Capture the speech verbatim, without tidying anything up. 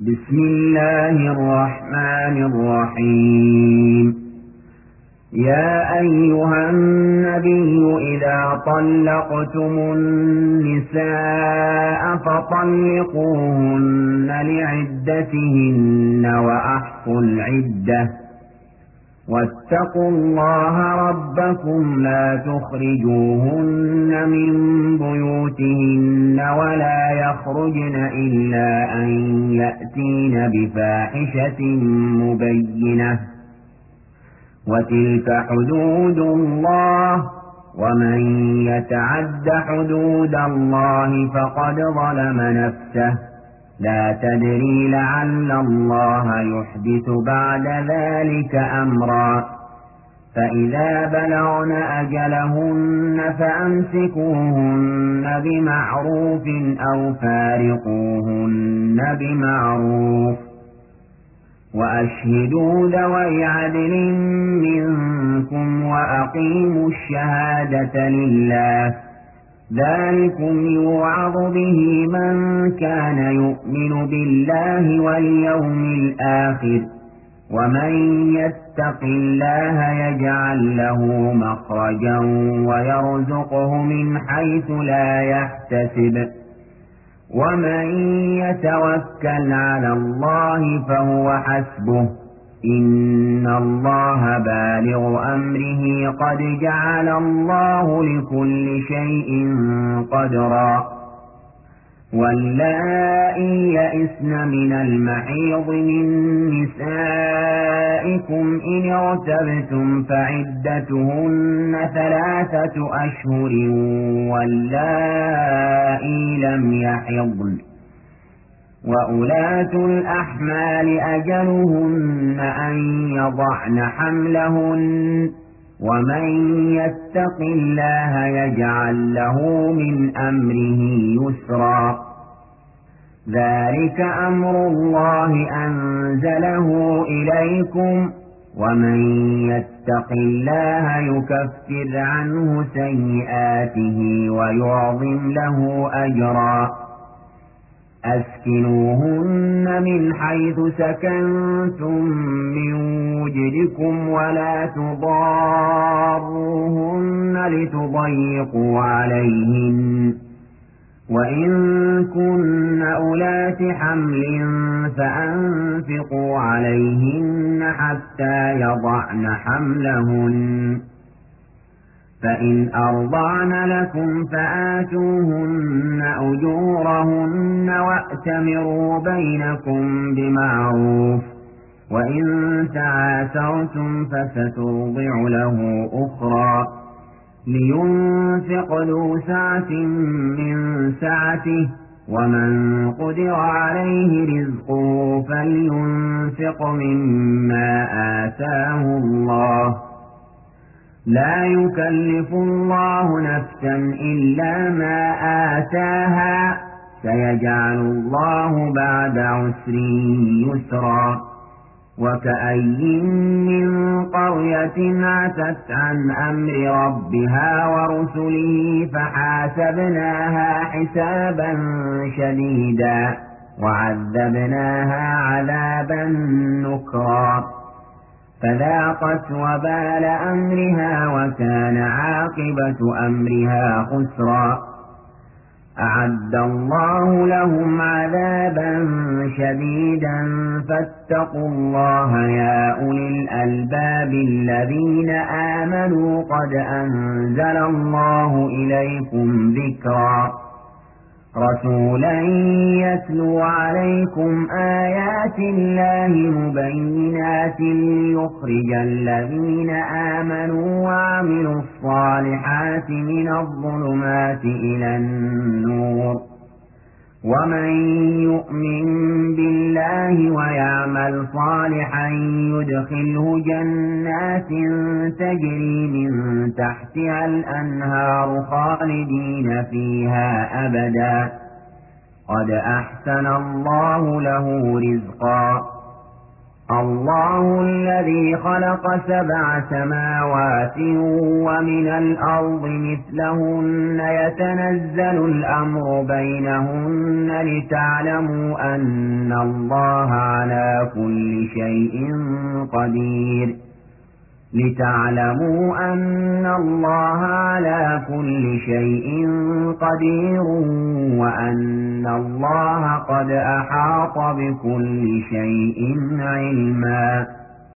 بسم الله الرحمن الرحيم. يا أيها النبي إذا طلقتم النساء فطلقوهن لعدتهن وأحصوا العدة واتقوا الله ربكم لا تخرجوهن من بيوتهن ولا يخرجن إلا أن يأتين بفاحشة مبينة وتلك حدود الله ومن يتعد حدود الله فقد ظلم نفسه لا تدري لعل الله يحدث بعد ذلك أمرا. فإذا بلغن أجلهن فأمسكوهن بمعروف أو فارقوهن بمعروف وأشهدوا ذوي عدل منكم وأقيموا الشهادة لله ذلكم يوعظ به من كان يؤمن بالله واليوم الآخر ومن يتق الله يجعل له مخرجا ويرزقه من حيث لا يحتسب ومن يتوكل على الله فهو حسبه إن الله بالغ أمره قد جعل الله لكل شيء قدرا. واللائي يئسن من المحيض من نسائكم إن ارتبتم فعدتهن ثلاثة أشهر واللائي لم يحضن وأولاة الأحمال أجلهن أن يضعن حملهن ومن يتق الله يجعل له من أمره يسرا. ذلك أمر الله أنزله إليكم ومن يتق الله يكفر عنه سيئاته ويعظم له أجرا. أسكنوهن من حيث سكنتم من وجدكم ولا تضاروهن لتضيقوا عليهن وإن كن أولات حمل فأنفقوا عليهن حتى يضعن حملهن فإن أرضعن لكم فآتوهن أجورهن وأتمروا بينكم بمعروف وإن تعاسرتم فسترضع له أخرى لينفق ذو سعة من سعته ومن قدر عليه رزقه فلينفق مما آتاه الله لا يكلف الله نفسا إلا ما آتاها سيجعل الله بعد عسر يسرا. وكأي من قرية عتت عن أمر ربها ورسله فحاسبناها حسابا شديدا وعذبناها عذابا نكرا فذاقت وبال أمرها وكان عاقبة أمرها خسرا. أعد الله لهم عذابا شديدا فاتقوا الله يا أولي الألباب الذين آمنوا قد أنزل الله إليكم ذكرا رسولا يتلو عليكم آيات الله مبينات ليخرج الذين آمنوا وعملوا الصالحات من الظلمات إلى النور ومن يؤمن بالله ويعمل صالحا يدخله جنات تجري من تحتها الأنهار خالدين فيها أبدا قد أحسن الله له رزقا. الله الذي خلق سبع سماوات ومن الأرض مثلهن يتنزل الأمر بينهن لتعلموا أن الله على كل شيء قدير لتعلموا أن الله على كل شيء قدير وأن الله قد أحاط بكل شيء علما